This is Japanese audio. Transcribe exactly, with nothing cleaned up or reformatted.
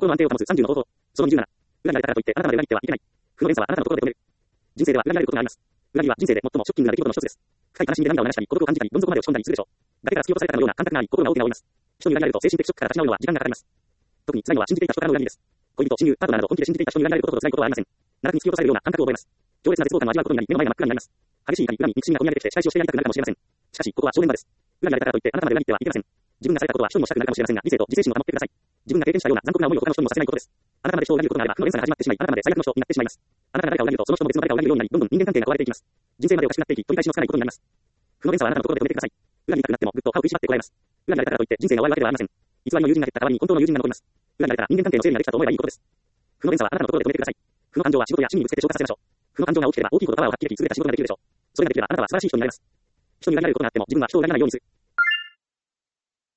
心の安定を保つさんじゅうの方法。そのにじゅうなな。裏切られたからといってあなたまで裏切ってはいけない。負の連鎖はあなたの心で止める。人生では裏切られることがあります。裏切りは人生で最もショッキングな出来事の一つです。深い悲しみで涙を流したり、孤独を感じたり、どん底まで落ち込んだりするでしょう。誰から突き落とされたかのような感覚があり、心が大きな追います。人に裏切られると精神的ショックから立ち直るのは時間がかかります。特に辛いのは信じていた人からの裏切りです。恋人、親友、パートナーなど本気で信じていた人に裏切られることほど辛いことはありません。奈落に突き落とされるような感覚を覚えます。強烈な絶望感を味わうことになり、目の前が真っ暗になります。激しい怒り、恨み、憎しみが込み上げてきて仕返しをしてやりたくなるかもしれません。しかし、ここは正念場です。裏切られたからといってあなたまで裏切ってはいけません。自分がされたことは人にもしたくなるかもしれませんが、理性と自制心を保ってください。自分が経験したような残酷な思いを他の人にもさせないことです。あなたまで人を裏切ることがあれば、負の連鎖が始まってしまい、あなたまで最悪の人になってしまいます。あなたが誰かを裏切ると、その人も別の誰かを裏切るようになり、どんどん人間関係が壊れていきます。人生までおかしくなっていき、取り返しのつかないことになります。負の連鎖はあなたの心で止めてください。裏切りたくなっても、ぐっと歯を食いしばってこられます。裏切られたからといって人生が終わるわけではありません。偽りの友人が減った代わりに本当の友人が残ります。裏切られたら人間関係の整理ができたと思えばいいことです。負の連鎖はあなたの心で止めてください。負の感情は仕事や趣味にぶつけて消化させましょう。負の感情が大きければ大きいほどパワーを発揮でき、優れた仕事ができるでしょう。それができればあなたは素晴らしい人になれます。人に裏切られることがあっても自分は人を裏切らないようにする。